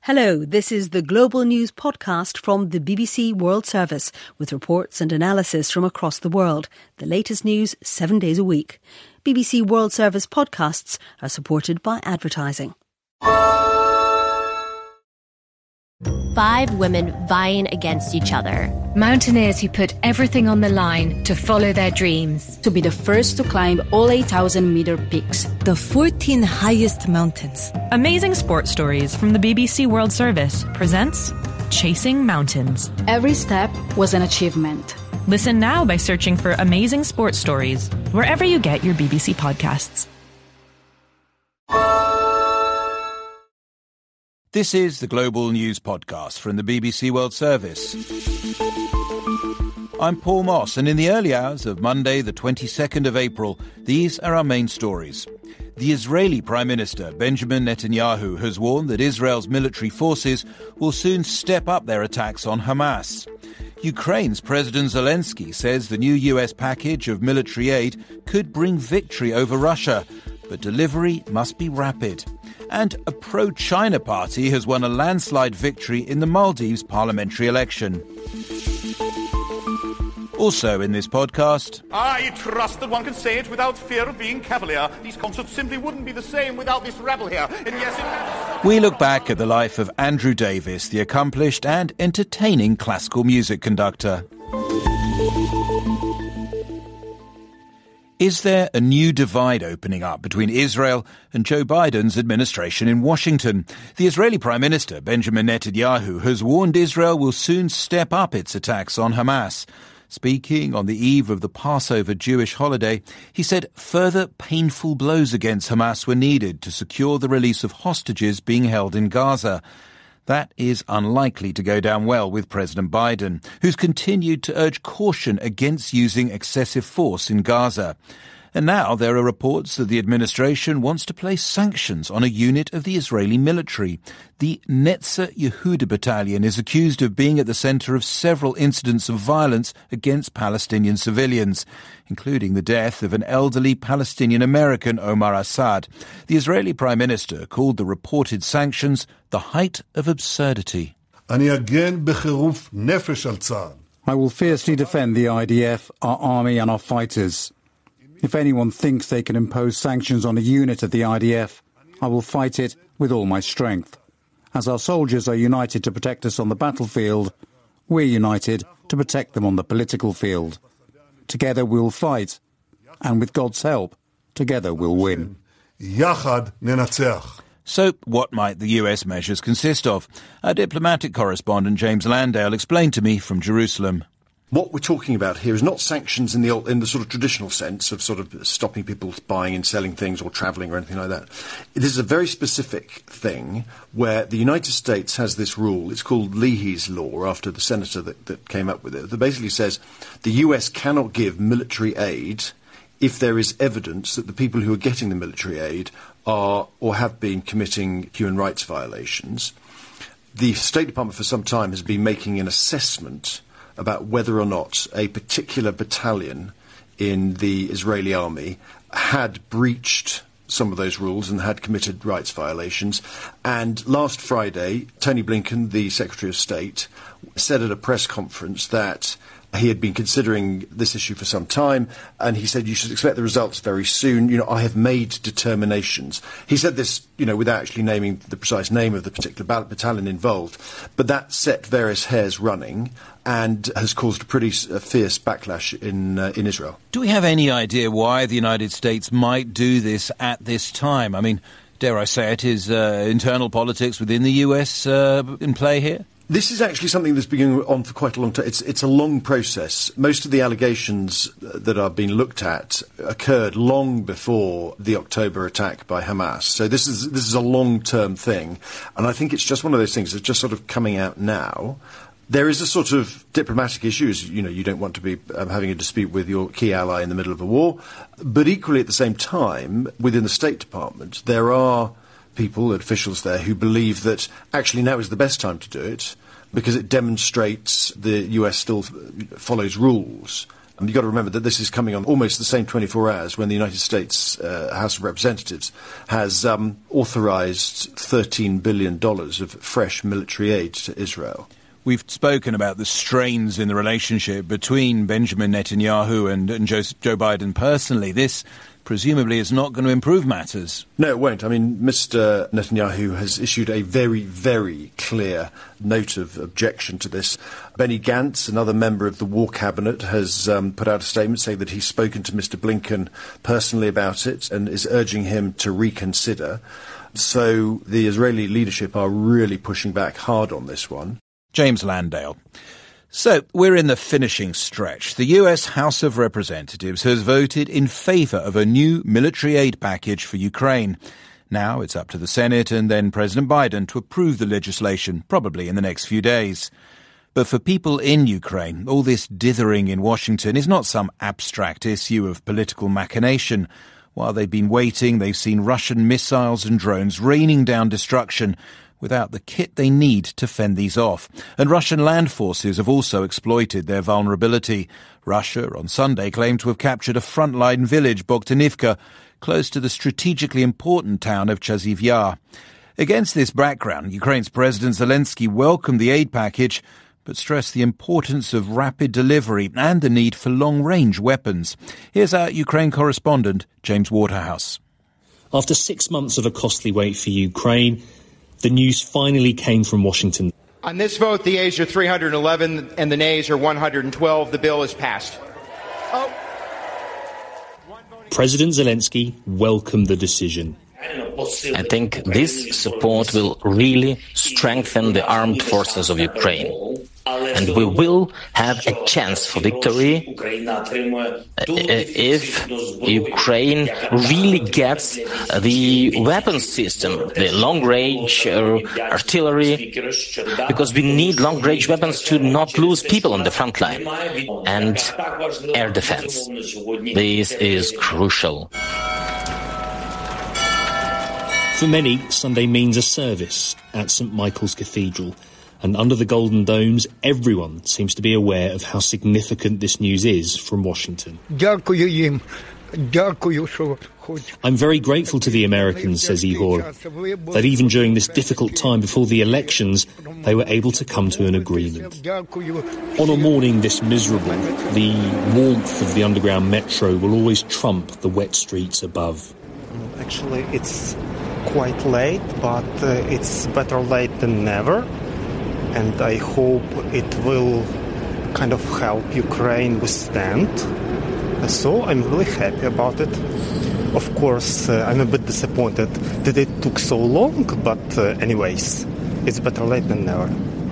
Hello, this is the Global News podcast from the BBC World Service with reports and analysis from across the world. The latest news 7 days a week. BBC World Service podcasts are supported by advertising. 5 women vying against each other. Mountaineers who put everything on the line to follow their dreams. To be the first to climb all 8,000-meter peaks. The 14 highest mountains. Amazing sports stories from the BBC World Service presents Chasing Mountains. Every step was an achievement. Listen now by searching for Amazing Sports Stories wherever you get your BBC podcasts. This is the Global News Podcast from the BBC World Service. I'm Paul Moss, and in the early hours of Monday, the 22nd of April, these are our main stories. The Israeli Prime Minister, Benjamin Netanyahu, has warned that Israel's military forces will soon step up their attacks on Hamas. Ukraine's President Zelensky says the new US package of military aid could bring victory over Russia, but delivery must be rapid. And a pro-China party has won a landslide victory in the Maldives parliamentary election. Also in this podcast... I trust that one can say it without fear of being cavalier. These concerts simply wouldn't be the same without this rabble here. And yes, we look back at the life of Andrew Davis, the accomplished and entertaining classical music conductor. Is there a new divide opening up between Israel and Joe Biden's administration in Washington? The Israeli Prime Minister, Benjamin Netanyahu, has warned Israel will soon step up its attacks on Hamas. Speaking on the eve of the Passover Jewish holiday, he said further painful blows against Hamas were needed to secure the release of hostages being held in Gaza. That is unlikely to go down well with President Biden, who's continued to urge caution against using excessive force in Gaza. And now there are reports that the administration wants to place sanctions on a unit of the Israeli military. The Netzer Yehuda Battalion is accused of being at the center of several incidents of violence against Palestinian civilians, including the death of an elderly Palestinian-American, Omar Assad. The Israeli Prime Minister called the reported sanctions the height of absurdity. I will fiercely defend the IDF, our army and our fighters. If anyone thinks they can impose sanctions on a unit of the IDF, I will fight it with all my strength. As our soldiers are united to protect us on the battlefield, we're united to protect them on the political field. Together we'll fight, and with God's help, together we'll win. So what might the US measures consist of? Our diplomatic correspondent James Landale explained to me from Jerusalem. What we're talking about here is not sanctions in the sort of traditional sense of sort of stopping people buying and selling things or travelling or anything like that. This is a very specific thing where the United States has this rule. It's called Leahy's Law, after the senator that came up with it, that basically says the US cannot give military aid if there is evidence that the people who are getting the military aid are or have been committing human rights violations. The State Department for some time has been making an assessment about whether or not a particular battalion in the Israeli army had breached some of those rules and had committed rights violations. And last Friday, Tony Blinken, the Secretary of State, said at a press conference that he had been considering this issue for some time, and he said you should expect the results very soon. I have made determinations. He said this, without actually naming the precise name of the particular battalion involved, but that set various hairs running and has caused a pretty fierce backlash in Israel. Do we have any idea why the United States might do this at this time? I mean, dare I say it, is internal politics within the US in play here? This is actually something that's been going on for quite a long time. It's a long process. Most of the allegations that are being looked at occurred long before the October attack by Hamas. So this is a long-term thing. And I think it's just one of those things that's just sort of coming out now. There is a sort of diplomatic issues. You don't want to be having a dispute with your key ally in the middle of a war. But equally at the same time, within the State Department, there are people, officials there, who believe that actually now is the best time to do it because it demonstrates the US still follows rules You've got to remember that this is coming on almost the same 24 hours when the United States House of Representatives has authorised $13 billion of fresh military aid to Israel. We've spoken about the strains in the relationship between Benjamin Netanyahu and Joe Biden personally. This presumably is not going to improve matters. No, it won't. I mean, Mr. Netanyahu has issued a very, very clear note of objection to this. Benny Gantz, another member of the War Cabinet, has put out a statement saying that he's spoken to Mr. Blinken personally about it and is urging him to reconsider. So the Israeli leadership are really pushing back hard on this one. James Landale. So, we're in the finishing stretch. The US House of Representatives has voted in favour of a new military aid package for Ukraine. Now it's up to the Senate and then President Biden to approve the legislation, probably in the next few days. But for people in Ukraine, all this dithering in Washington is not some abstract issue of political machination. While they've been waiting, they've seen Russian missiles and drones raining down destruction without the kit they need to fend these off. And Russian land forces have also exploited their vulnerability. Russia, on Sunday, claimed to have captured a frontline village, Bogdanivka, close to the strategically important town of Chasiv Yar. Against this background, Ukraine's President Zelensky welcomed the aid package, but stressed the importance of rapid delivery and the need for long-range weapons. Here's our Ukraine correspondent, James Waterhouse. After 6 months of a costly wait for Ukraine, the news finally came from Washington. On this vote, the ayes are 311 and the nays are 112. The bill is passed. President Zelensky welcomed the decision. I think this support will really strengthen the armed forces of Ukraine. And we will have a chance for victory if Ukraine really gets the weapons system, the long-range artillery, because we need long-range weapons to not lose people on the front line, and air defense. This is crucial. For many, Sunday means a service at St. Michael's Cathedral. And under the Golden Domes, everyone seems to be aware of how significant this news is from Washington. I'm very grateful to the Americans, says Ihor, that even during this difficult time before the elections, they were able to come to an agreement. On a morning this miserable, the warmth of the underground metro will always trump the wet streets above. Actually, it's quite late, but it's better late than never. And I hope it will kind of help Ukraine withstand. So I'm really happy about it. Of course, I'm a bit disappointed that it took so long, but anyways, it's better late than never.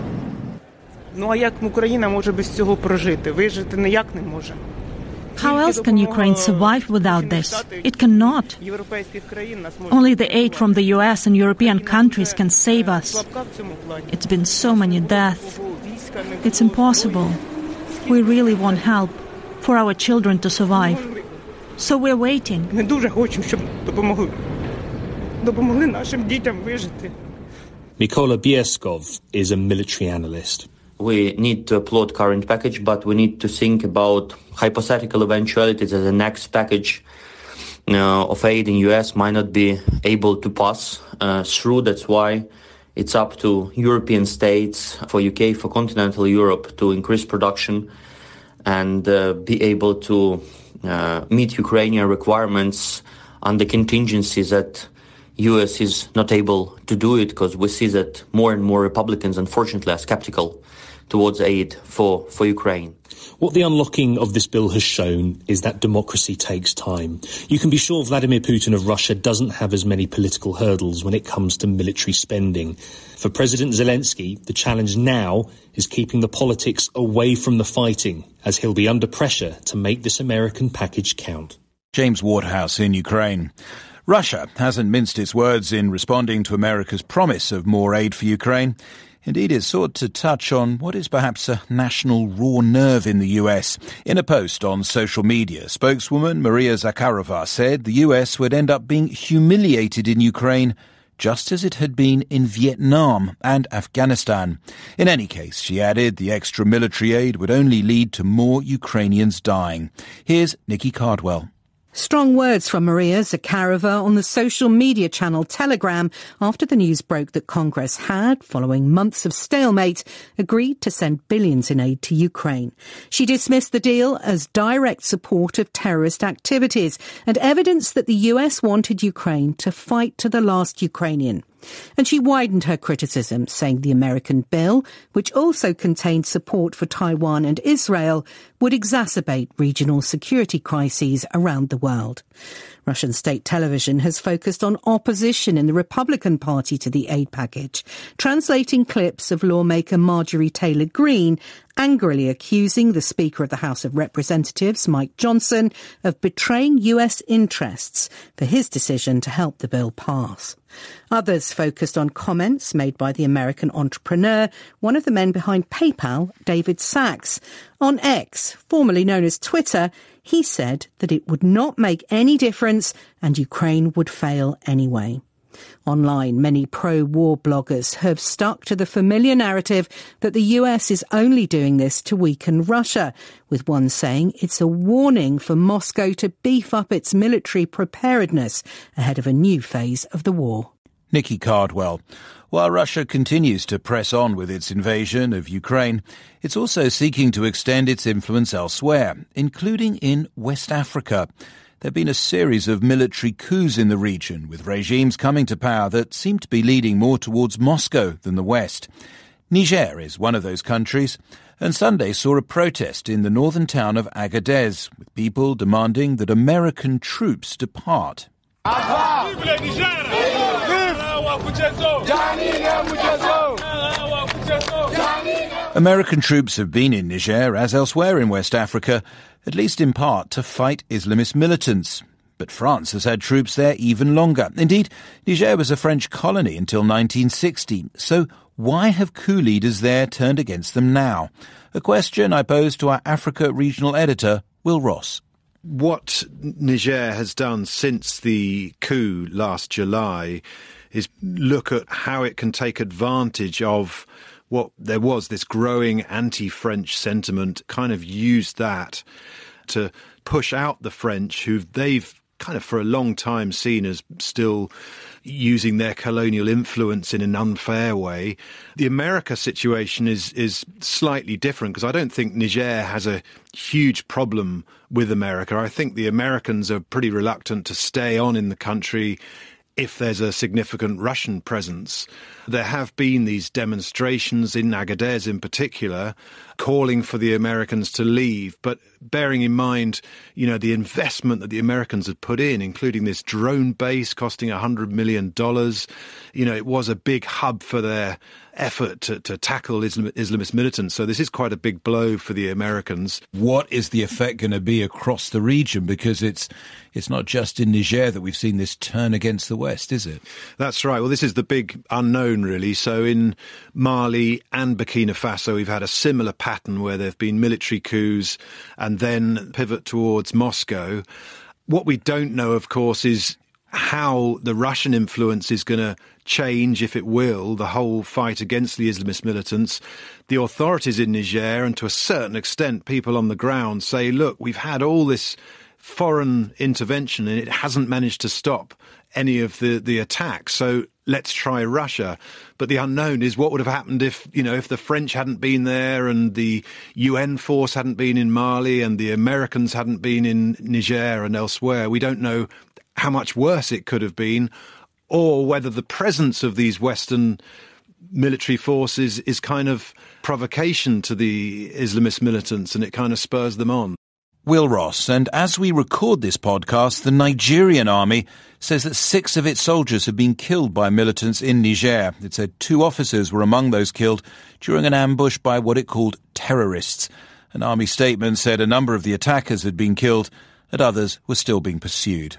Ну а як Україна може без цього прожити? Вижити ніяк не може. How else can Ukraine survive without this? It cannot. Only the aid from the US and European countries can save us. It's been so many deaths. It's impossible. We really want help for our children to survive. So we're waiting. Ми дуже хочемо, щоб допомогли. Допомогли нашим дітям вижити. Mykola Bieskov is a military analyst. We need to applaud current package, but we need to think about hypothetical eventualities that the next package of aid in US might not be able to pass through. That's why it's up to European states, for UK, for continental Europe, to increase production and be able to meet Ukrainian requirements under contingencies that US is not able to do it, because we see that more and more Republicans, unfortunately, are skeptical towards aid for Ukraine. What the unlocking of this bill has shown is that democracy takes time. You can be sure Vladimir Putin of Russia doesn't have as many political hurdles when it comes to military spending. For President Zelensky, the challenge now is keeping the politics away from the fighting, as he'll be under pressure to make this American package count. James Waterhouse in Ukraine. Russia hasn't minced its words in responding to America's promise of more aid for Ukraine. Indeed, it sought to touch on what is perhaps a national raw nerve in the US. In a post on social media, spokeswoman Maria Zakharova said the US would end up being humiliated in Ukraine just as it had been in Vietnam and Afghanistan. In any case, she added, the extra military aid would only lead to more Ukrainians dying. Here's Nikki Cardwell. Strong words from Maria Zakharova on the social media channel Telegram after the news broke that Congress had, following months of stalemate, agreed to send billions in aid to Ukraine. She dismissed the deal as direct support of terrorist activities and evidence that the US wanted Ukraine to fight to the last Ukrainian. And she widened her criticism, saying the American bill, which also contained support for Taiwan and Israel, would exacerbate regional security crises around the world. Russian state television has focused on opposition in the Republican Party to the aid package, translating clips of lawmaker Marjorie Taylor Greene angrily accusing the Speaker of the House of Representatives, Mike Johnson, of betraying US interests for his decision to help the bill pass. Others focused on comments made by the American entrepreneur, one of the men behind PayPal, David Sacks. On X, formerly known as Twitter, he said that it would not make any difference and Ukraine would fail anyway. Online, many pro-war bloggers have stuck to the familiar narrative that the US is only doing this to weaken Russia, with one saying it's a warning for Moscow to beef up its military preparedness ahead of a new phase of the war. Nikki Cardwell. While Russia continues to press on with its invasion of Ukraine, it's also seeking to extend its influence elsewhere, including in West Africa. There have been a series of military coups in the region, with regimes coming to power that seem to be leading more towards Moscow than the West. Niger is one of those countries, and Sunday saw a protest in the northern town of Agadez, with people demanding that American troops depart. American troops have been in Niger, as elsewhere in West Africa, at least in part to fight Islamist militants. But France has had troops there even longer. Indeed, Niger was a French colony until 1960. So why have coup leaders there turned against them now? A question I posed to our Africa regional editor, Will Ross. What Niger has done since the coup last July is look at how it can take advantage of what there was, this growing anti-French sentiment, kind of used that to push out the French, who they've kind of for a long time seen as still using their colonial influence in an unfair way. The America situation is slightly different, because I don't think Niger has a huge problem with America. I think the Americans are pretty reluctant to stay on in the country if there's a significant Russian presence. There have been these demonstrations in Agadez in particular, calling for the Americans to leave, but bearing in mind, you know, the investment that the Americans had put in, including this drone base costing $100 million. You know, it was a big hub for their effort to tackle Islamist militants. So this is quite a big blow for the Americans. What is the effect going to be across the region? Because it's not just in Niger that we've seen this turn against the West, is it? That's right. Well, this is the big unknown, really. So in Mali and Burkina Faso, we've had a similar pattern where there have been military coups and then pivot towards Moscow. What we don't know, of course, is how the Russian influence is going to change, if it will, the whole fight against the Islamist militants. The authorities in Niger, and to a certain extent people on the ground, say, look, we've had all this foreign intervention and it hasn't managed to stop any of the attacks, so let's try Russia. But the unknown is what would have happened if the French hadn't been there and the UN force hadn't been in Mali and the Americans hadn't been in Niger and elsewhere. We don't know how much worse it could have been, or whether the presence of these Western military forces is kind of provocation to the Islamist militants and it kind of spurs them on. Will Ross, and as we record this podcast, the Nigerian army says that 6 of its soldiers have been killed by militants in Niger. It said 2 officers were among those killed during an ambush by what it called terrorists. An army statement said a number of the attackers had been killed and others were still being pursued.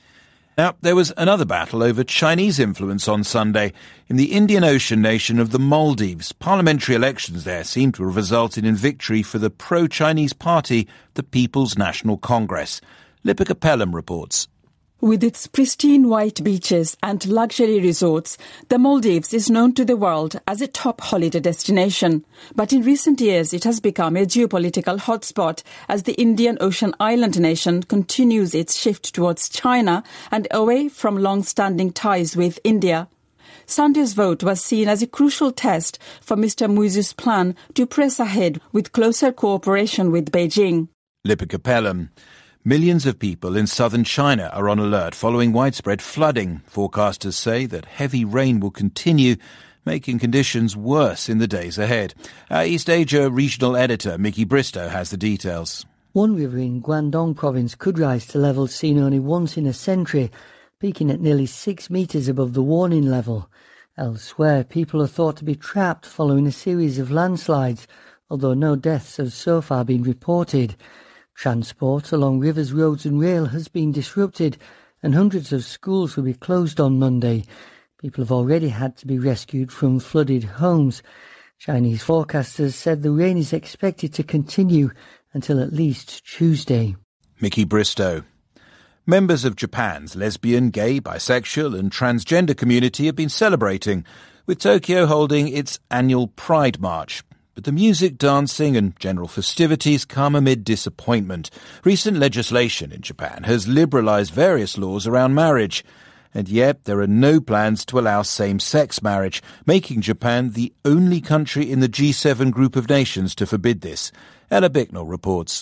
Now, there was another battle over Chinese influence on Sunday in the Indian Ocean nation of the Maldives. Parliamentary elections there seem to have resulted in victory for the pro-Chinese party, the People's National Congress. Lipika Pelham reports. With its pristine white beaches and luxury resorts, the Maldives is known to the world as a top holiday destination. But in recent years, it has become a geopolitical hotspot as the Indian Ocean island nation continues its shift towards China and away from long-standing ties with India. Sunday's vote was seen as a crucial test for Mr. Muizu's plan to press ahead with closer cooperation with Beijing. Lipika Pelham. Millions of people in southern China are on alert following widespread flooding. Forecasters say that heavy rain will continue, making conditions worse in the days ahead. Our East Asia regional editor, Mickey Bristow, has the details. One river in Guangdong province could rise to levels seen only once in a century, peaking at nearly 6 metres above the warning level. Elsewhere, people are thought to be trapped following a series of landslides, although no deaths have so far been reported. Transport along rivers, roads and rail has been disrupted and hundreds of schools will be closed on Monday. People have already had to be rescued from flooded homes. Chinese forecasters said the rain is expected to continue until at least Tuesday. Mickey Bristow. Members of Japan's lesbian, gay, bisexual and transgender community have been celebrating, with Tokyo holding its annual Pride March. But the music, dancing and general festivities come amid disappointment. Recent legislation in Japan has liberalised various laws around marriage. And yet there are no plans to allow same-sex marriage, making Japan the only country in the G7 group of nations to forbid this. Ella Bicknell reports.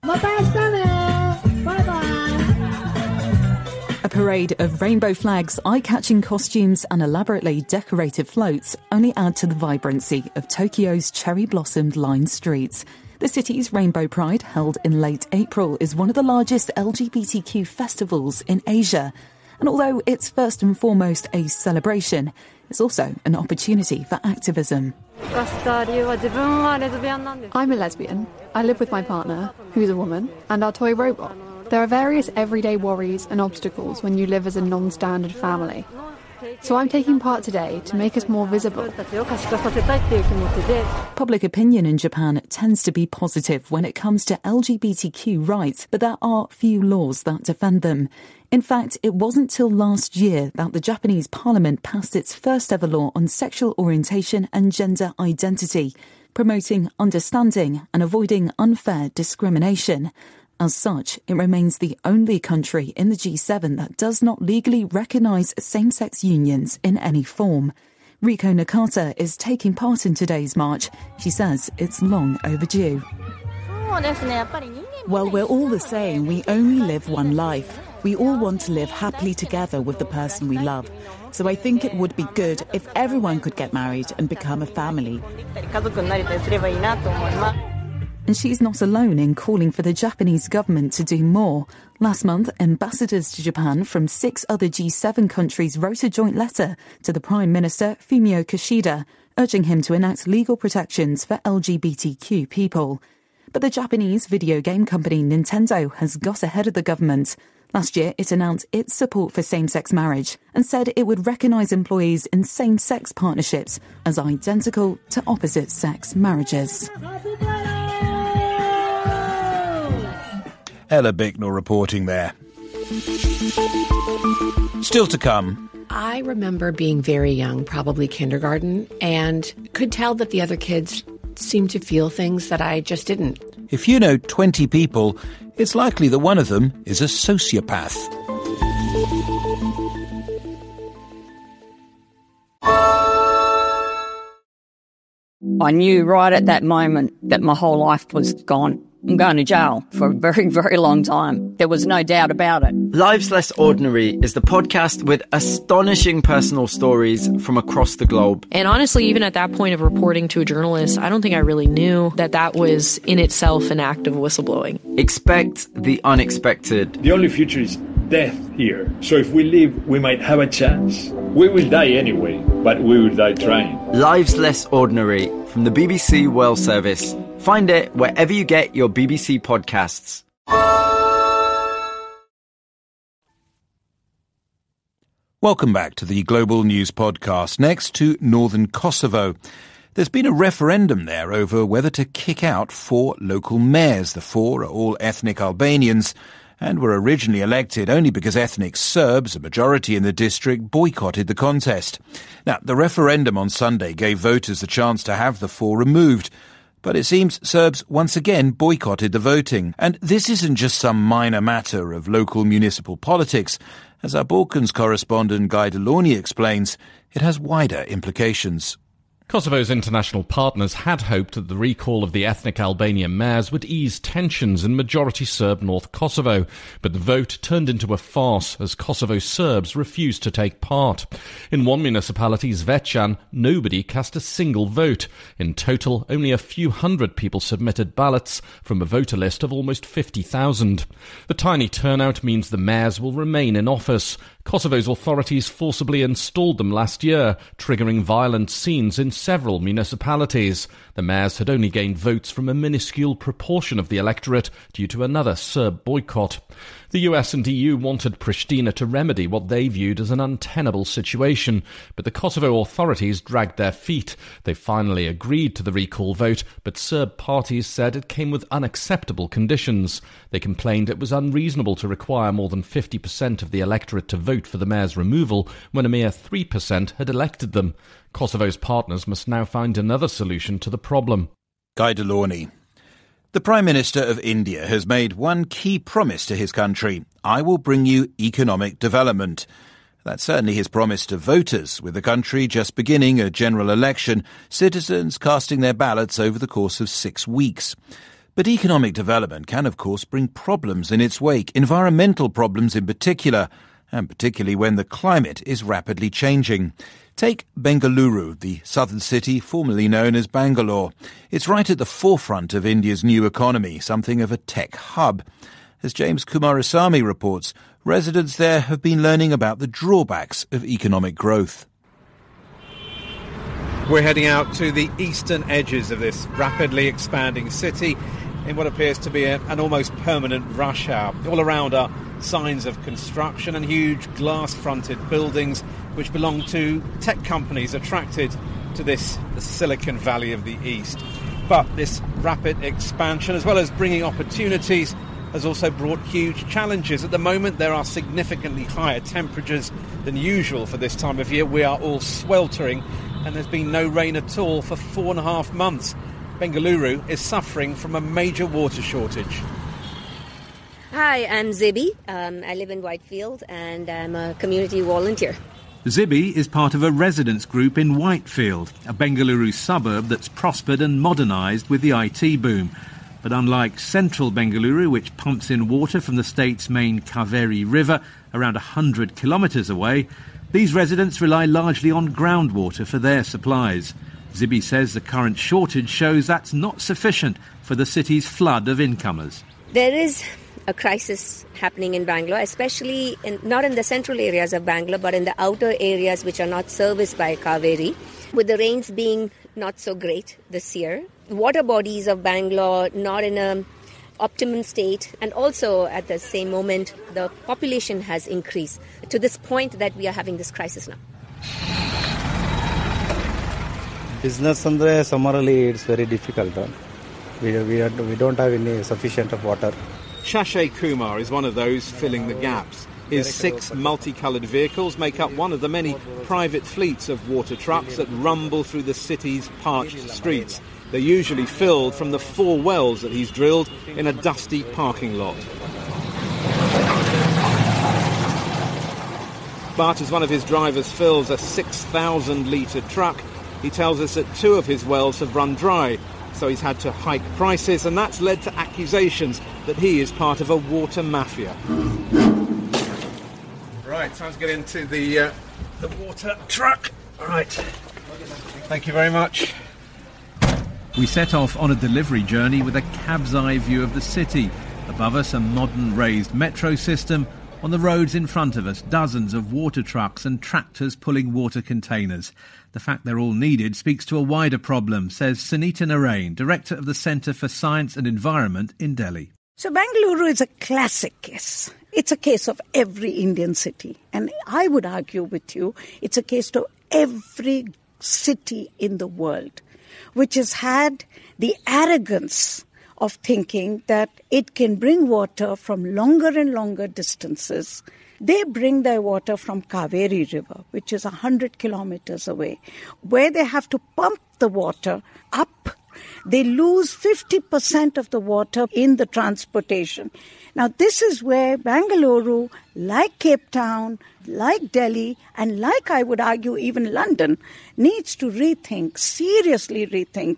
A parade of rainbow flags, eye-catching costumes and elaborately decorated floats only add to the vibrancy of Tokyo's cherry-blossomed lined streets. The city's Rainbow Pride, held in late April, is one of the largest LGBTQ festivals in Asia. And although it's first and foremost a celebration, it's also an opportunity for activism. I'm a lesbian. I live with my partner, who's a woman, and our toy robot. There are various everyday worries and obstacles when you live as a non-standard family. So I'm taking part today to make us more visible. Public opinion in Japan tends to be positive when it comes to LGBTQ rights, but there are few laws that defend them. In fact, it wasn't till last year that the Japanese parliament passed its first ever law on sexual orientation and gender identity, promoting understanding and avoiding unfair discrimination. As such, it remains the only country in the G7 that does not legally recognise same-sex unions in any form. Riko Nakata is taking part in today's march. She says it's long overdue. Well, we're all the same. We only live one life. We all want to live happily together with the person we love. So I think it would be good if everyone could get married and become a family. And she's not alone in calling for the Japanese government to do more. Last month, ambassadors to Japan from 6 other G7 countries wrote a joint letter to the Prime Minister Fumio Kishida, urging him to enact legal protections for LGBTQ people. But the Japanese video game company Nintendo has got ahead of the government. Last year, it announced its support for same-sex marriage and said it would recognise employees in same-sex partnerships as identical to opposite-sex marriages. Ella Bicknell reporting there. Still to come. I remember being very young, probably kindergarten, and could tell that the other kids seemed to feel things that I just didn't. If you know 20 people, it's likely that one of them is a sociopath. I knew right at that moment that my whole life was gone. I'm going to jail for a very, very long time. There was no doubt about it. Lives Less Ordinary is the podcast with astonishing personal stories from across the globe. And honestly, even at that point of reporting to a journalist, I don't think I really knew that that was in itself an act of whistleblowing. Expect the unexpected. The only future is death here. So if we live, we might have a chance. We will die anyway, but we will die trying. Lives Less Ordinary from the BBC World Service. Find it wherever you get your BBC podcasts. Welcome back to the Global News Podcast. Next to northern Kosovo. There's been a referendum there over whether to kick out 4 local mayors. The 4 are all ethnic Albanians, and were originally elected only because ethnic Serbs, a majority in the district, boycotted the contest. Now, the referendum on Sunday gave voters the chance to have the four removed, but it seems Serbs once again boycotted the voting. And this isn't just some minor matter of local municipal politics. As our Balkans correspondent Guy Delorney explains, it has wider implications. Kosovo's international partners had hoped that the recall of the ethnic Albanian mayors would ease tensions in majority Serb North Kosovo, but the vote turned into a farce as Kosovo Serbs refused to take part. In one municipality, Zvečan, nobody cast a single vote. In total, only a few hundred people submitted ballots from a voter list of almost 50,000. The tiny turnout means the mayors will remain in office. Kosovo's authorities forcibly installed them last year, triggering violent scenes in several municipalities. The mayors had only gained votes from a minuscule proportion of the electorate due to another Serb boycott. The US and EU wanted Pristina to remedy what they viewed as an untenable situation, but the Kosovo authorities dragged their feet. They finally agreed to the recall vote, but Serb parties said it came with unacceptable conditions. They complained it was unreasonable to require more than 50% of the electorate to vote for the mayor's removal when a mere 3% had elected them. Kosovo's partners must now find another solution to the problem. Guy Delorney. The Prime Minister of India has made one key promise to his country: I will bring you economic development. That's certainly his promise to voters, with the country just beginning a general election, citizens casting their ballots over the course of 6 weeks. But economic development can, of course, bring problems in its wake, environmental problems in particular, and particularly when the climate is rapidly changing. Take Bengaluru, the southern city formerly known as Bangalore. It's right at the forefront of India's new economy, something of a tech hub. As James Kumarasamy reports, residents there have been learning about the drawbacks of economic growth. We're heading out to the eastern edges of this rapidly expanding city in what appears to be an almost permanent rush hour. All around are signs of construction and huge glass-fronted buildings which belong to tech companies attracted to this Silicon Valley of the East. But this rapid expansion, as well as bringing opportunities, has also brought huge challenges. At the moment, there are significantly higher temperatures than usual for this time of year. We are all sweltering, and there's been no rain at all for 4.5 months. Bengaluru is suffering from a major water shortage. Hi, I'm Zibi. I live in Whitefield, and I'm a community volunteer. Zibi is part of a residents group in Whitefield, a Bengaluru suburb that's prospered and modernised with the IT boom. But unlike central Bengaluru, which pumps in water from the state's main Kaveri River around 100 kilometres away, these residents rely largely on groundwater for their supplies. Zibi says the current shortage shows that's not sufficient for the city's flood of incomers. There is a crisis happening in Bangalore, especially not in the central areas of Bangalore, but in the outer areas which are not serviced by Kaveri. With the rains being not so great this year, water bodies of Bangalore not in an optimum state, and also at the same moment the population has increased to this point that we are having this crisis now. Business andre summarily it's very difficult. We don't have any sufficient of water. Shashay Kumar is one of those filling the gaps. His 6 multicoloured vehicles make up one of the many private fleets of water trucks that rumble through the city's parched streets. They're usually filled from the 4 wells that he's drilled in a dusty parking lot. But as one of his drivers fills a 6,000-litre truck, he tells us that 2 of his wells have run dry, so he's had to hike prices, and that's led to accusations that he is part of a water mafia. Right, time to get into the water truck. All right. Thank you very much. We set off on a delivery journey with a cab's eye view of the city. Above us, a modern raised metro system. On the roads in front of us, dozens of water trucks and tractors pulling water containers. The fact they're all needed speaks to a wider problem, says Sunita Narain, Director of the Centre for Science and Environment in Delhi. So Bengaluru is a classic case. It's a case of every Indian city. And I would argue with you, it's a case of every city in the world, which has had the arrogance of thinking that it can bring water from longer and longer distances. They bring their water from Kaveri River, which is 100 kilometers away, where they have to pump the water up. They lose 50% of the water in the transportation. Now, this is where Bangalore, like Cape Town, like Delhi, and like, I would argue, even London, needs to seriously rethink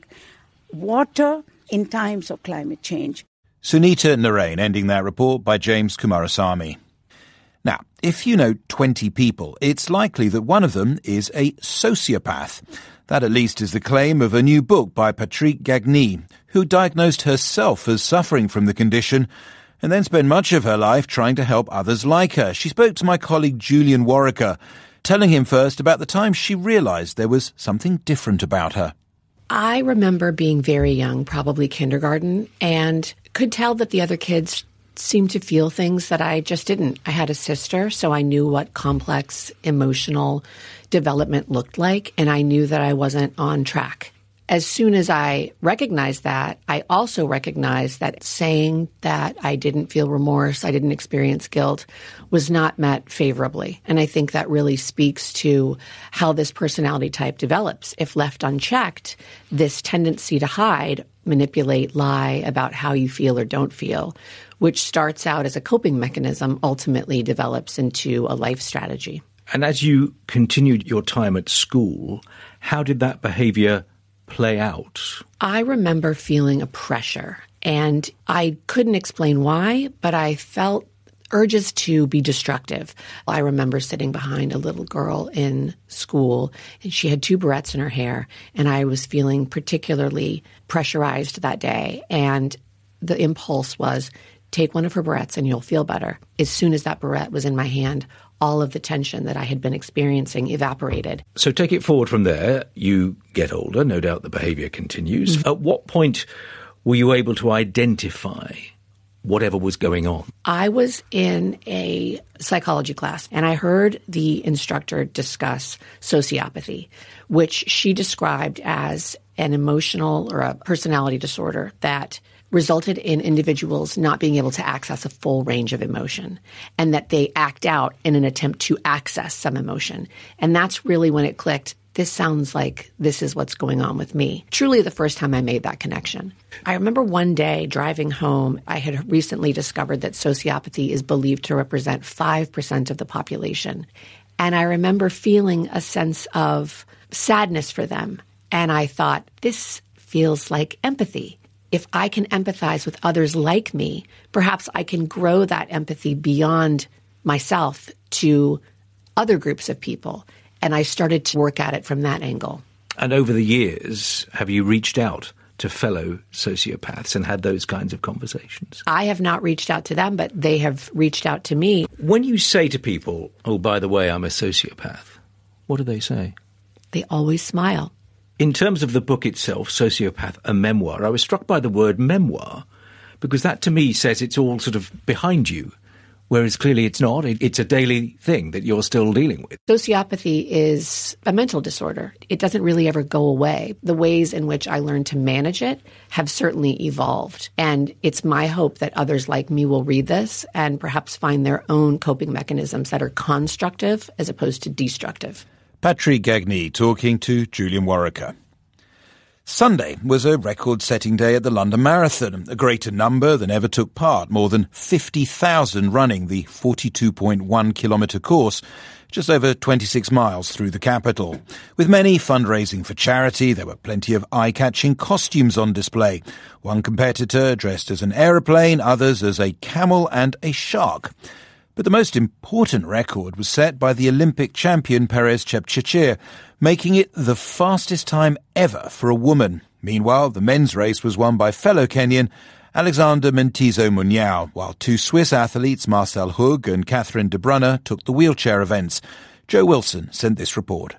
water in times of climate change. Sunita Narain ending that report by James Kumarasamy. Now, if you know 20 people, it's likely that one of them is a sociopath. That at least is the claim of a new book by Patrick Gagny, who diagnosed herself as suffering from the condition and then spent much of her life trying to help others like her. She spoke to my colleague Julian Warwicker, telling him first about the time she realised there was something different about her. I remember being very young, probably kindergarten, and could tell that the other kids seemed to feel things that I just didn't. I had a sister, so I knew what complex emotional development looked like, and I knew that I wasn't on track. As soon as I recognized that, I also recognized that saying that I didn't feel remorse, I didn't experience guilt, was not met favorably. And I think that really speaks to how this personality type develops. If left unchecked, this tendency to hide, manipulate, lie about how you feel or don't feel, which starts out as a coping mechanism, ultimately develops into a life strategy. And as you continued your time at school, how did that behavior play out? I remember feeling a pressure, and I couldn't explain why, but I felt urges to be destructive. I remember sitting behind a little girl in school, and she had 2 barrettes in her hair, and I was feeling particularly pressurized that day. And the impulse was, take one of her barrettes and you'll feel better. As soon as that barrette was in my hand, all of the tension that I had been experiencing evaporated. So take it forward from there. You get older, no doubt the behaviour continues. Mm-hmm. At what point were you able to identify whatever was going on? I was in a psychology class, and I heard the instructor discuss sociopathy, which she described as an emotional or a personality disorder that resulted in individuals not being able to access a full range of emotion, and that they act out in an attempt to access some emotion. And that's really when it clicked. This sounds like this is what's going on with me. Truly the first time I made that connection. I remember one day driving home, I had recently discovered that sociopathy is believed to represent 5% of the population. And I remember feeling a sense of sadness for them. And I thought, this feels like empathy. If I can empathize with others like me, perhaps I can grow that empathy beyond myself to other groups of people. And I started to work at it from that angle. And over the years, have you reached out to fellow sociopaths and had those kinds of conversations? I have not reached out to them, but they have reached out to me. When you say to people, oh, by the way, I'm a sociopath, what do they say? They always smile. In terms of the book itself, Sociopath, a Memoir, I was struck by the word memoir because that to me says it's all sort of behind you, whereas clearly it's not. It's a daily thing that you're still dealing with. Sociopathy is a mental disorder. It doesn't really ever go away. The ways in which I learned to manage it have certainly evolved. And it's my hope that others like me will read this and perhaps find their own coping mechanisms that are constructive as opposed to destructive. Patrick Gagny talking to Julian Warwicker. Sunday was a record-setting day at the London Marathon, a greater number than ever took part, more than 50,000 running the 42.1-kilometre course, just over 26 miles through the capital. With many fundraising for charity, there were plenty of eye-catching costumes on display. One competitor dressed as an aeroplane, others as a camel and a shark. But the most important record was set by the Olympic champion Perez Chepchirchir, making it the fastest time ever for a woman. Meanwhile, the men's race was won by fellow Kenyan Alexander Mentizo Munyao, while 2 Swiss athletes, Marcel Hug and Catherine de Brunner, took the wheelchair events. Joe Wilson sent this report.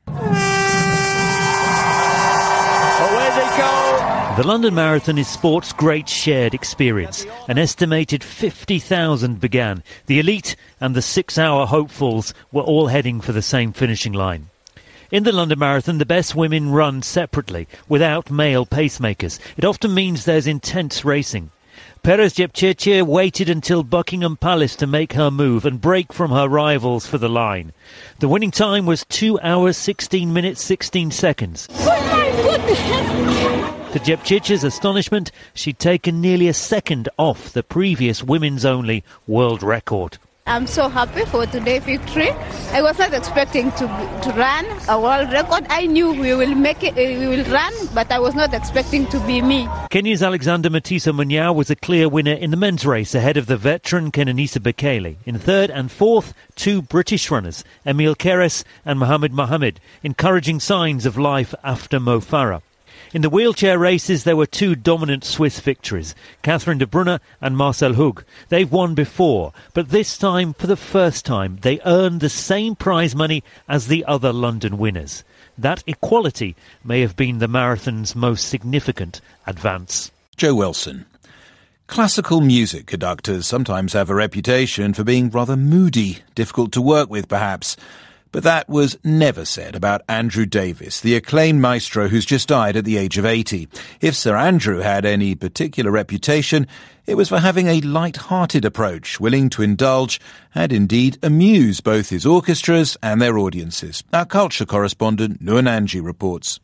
The London Marathon is sport's great shared experience. An estimated 50,000 began. The elite and the 6-hour hopefuls were all heading for the same finishing line. In the London Marathon, the best women run separately, without male pacemakers. It often means there's intense racing. Perez Jepchirchir waited until Buckingham Palace to make her move and break from her rivals for the line. The winning time was 2 hours, 16 minutes, 16 seconds. Oh my goodness! To Jepchirchir's astonishment, she'd taken nearly a second off the previous women's-only world record. I'm so happy for today's victory. I was not expecting to run a world record. I knew we will make it, we will run, but I was not expecting to be me. Kenya's Alexander Matiso Munyao was a clear winner in the men's race ahead of the veteran Kenenisa Bekele. In third and fourth, two British runners, Emil Keres and Mohamed Mohamed, encouraging signs of life after Mo Farah. In the wheelchair races, there were two dominant Swiss victories, Catherine de Brunner and Marcel Hug. They've won before, but this time, for the first time, they earned the same prize money as the other London winners. That equality may have been the marathon's most significant advance. Jo Wilson. Classical music conductors sometimes have a reputation for being rather moody, difficult to work with perhaps. But that was never said about Andrew Davis, the acclaimed maestro who's just died at the age of 80. If Sir Andrew had any particular reputation, it was for having a light-hearted approach, willing to indulge and indeed amuse both his orchestras and their audiences. Our culture correspondent Nuan Anji reports.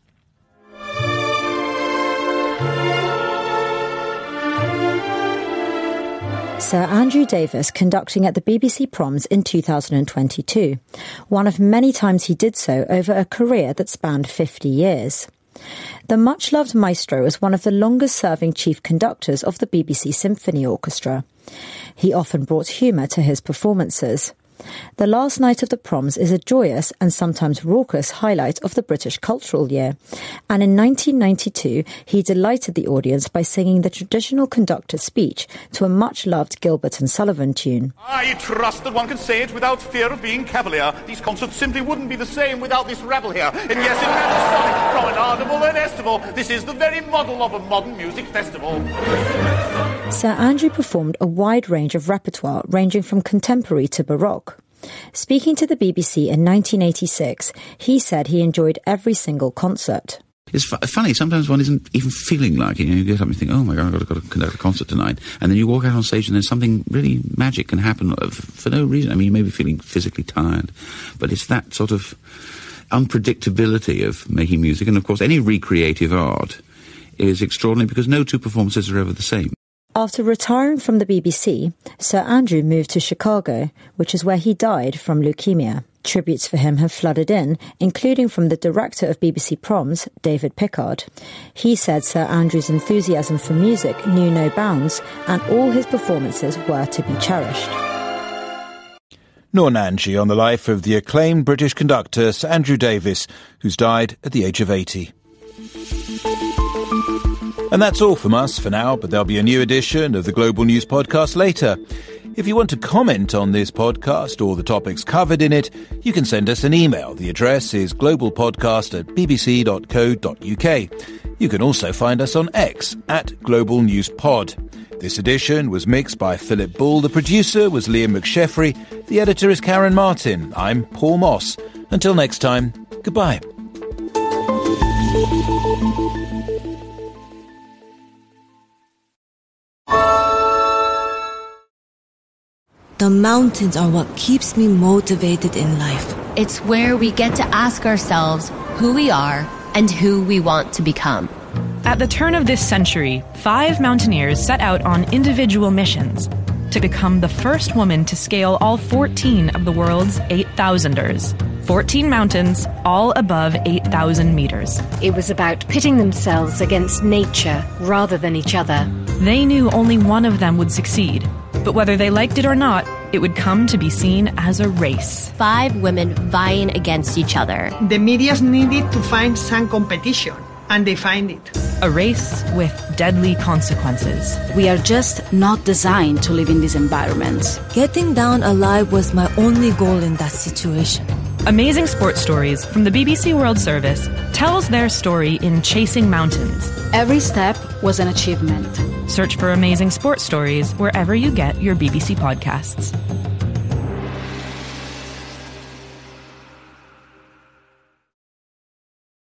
Sir Andrew Davis conducting at the BBC Proms in 2022, one of many times he did so over a career that spanned 50 years. The much-loved maestro was one of the longest-serving chief conductors of the BBC Symphony Orchestra. He often brought humour to his performances. The last night of the Proms is a joyous and sometimes raucous highlight of the British cultural year, and in 1992 he delighted the audience by singing the traditional conductor's speech to a much-loved Gilbert and Sullivan tune. I trust that one can say it without fear of being cavalier. These concerts simply wouldn't be the same without this rabble here. And yes, it matters something from an audible and estival. This is the very model of a modern music festival. Sir Andrew performed a wide range of repertoire ranging from contemporary to Baroque. Speaking to the BBC in 1986, he said he enjoyed every single concert. It's funny, sometimes one isn't even feeling like it. You get up and think, oh my God, I've got to conduct a concert tonight. And then you walk out on stage and then something really magic can happen for no reason. I mean, you may be feeling physically tired, but it's that sort of unpredictability of making music. And of course, any recreative art is extraordinary because no two performances are ever the same. After retiring from the BBC, Sir Andrew moved to Chicago, which is where he died from leukemia. Tributes for him have flooded in, including from the director of BBC Proms, David Pickard. He said Sir Andrew's enthusiasm for music knew no bounds, and all his performances were to be cherished. Nuan Anji on the life of the acclaimed British conductor Sir Andrew Davis, who's died at the age of 80. And that's all from us for now, but there'll be a new edition of the Global News Podcast later. If you want to comment on this podcast or the topics covered in it, you can send us an email. The address is globalpodcast@bbc.co.uk. You can also find us on X @GlobalNewsPod. This edition was mixed by Philip Bull. The producer was Liam McSheffrey. The editor is Karen Martin. I'm Paul Moss. Until next time, goodbye. The mountains are what keeps me motivated in life. It's where we get to ask ourselves who we are and who we want to become. At the turn of this century, 5 mountaineers set out on individual missions to become the first woman to scale all 14 of the world's 8,000ers. 14 mountains, all above 8,000 meters. It was about pitting themselves against nature rather than each other. They knew only one of them would succeed, but whether they liked it or not, it would come to be seen as a race. 5 women vying against each other. The medias needed to find some competition, and they find it. A race with deadly consequences. We are just not designed to live in these environments. Getting down alive was my only goal in that situation. Amazing Sports Stories from the BBC World Service tells their story in Chasing Mountains. Every step was an achievement. Search for Amazing Sports Stories wherever you get your BBC podcasts.